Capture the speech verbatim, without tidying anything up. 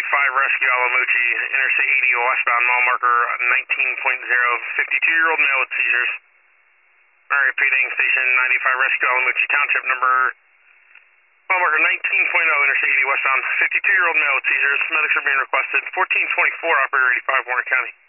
five Rescue Alamuchi, Interstate eighty westbound, mile marker nineteen point zero, fifty-two-year-old male with seizures. Repeating, station ninety-five Rescue Alamuchi Township, number mile marker nineteen point zero, Interstate eighty westbound, fifty-two-year-old male with seizures. Medics are being requested. fourteen twenty-four, operator eighty-five, Warren County.